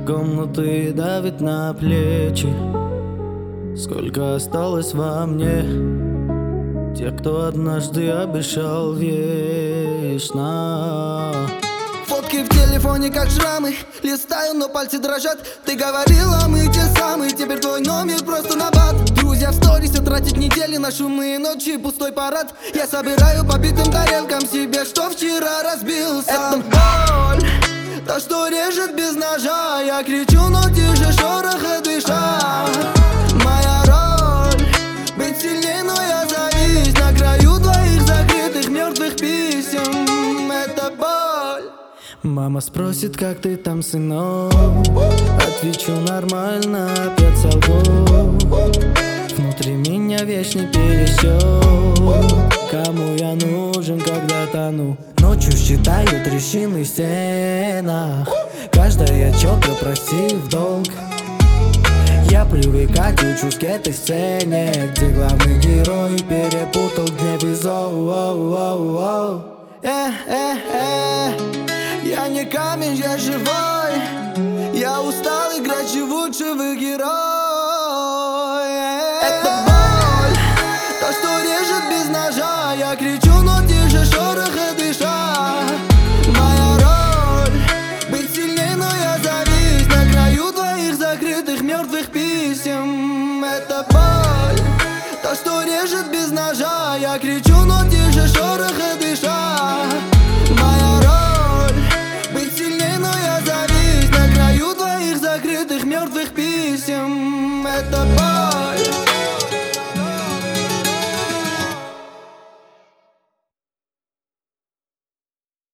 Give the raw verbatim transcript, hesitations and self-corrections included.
Комнаты давит на плечи. Сколько осталось во мне тех, кто однажды обещал вечно. Фотки в телефоне как шрамы, листаю, но пальцы дрожат. Ты говорила, мы те самые, теперь твой номер просто набат. Друзья в сторисе тратят недели на шумные ночи, пустой парад. Я собираю по битым тарелкам себе, что вчера разбился. Это боль, то, что режет без ножа. Я кричу, но тише шороха дыша. Моя роль быть сильней, но я завис на краю твоих закрытых мертвых писем. Это боль. Мама спросит, как ты там, сынок? Отвечу нормально, опять солгу. Внутри меня вечный пересчет. Кому я нужен, когда тону? Ночью считаю трещины в стенах. Каждая четко прости в долг. Я привыкать учусь к этой сцене, где главный герой перепутал гнев и зов. Э, э, э. Я не камень, я живой. Я устал играть живучего героя. Это боль, то, что режет без ножа. Я кричу, но тише шороха дыша. Моя роль быть сильней, но я завис на краю твоих закрытых мертвых писем. Это боль, то, что режет без ножа. Я кричу, но тише шороха дыша. Моя роль быть сильней, но я завис на краю твоих закрытых мертвых писем. Это боль.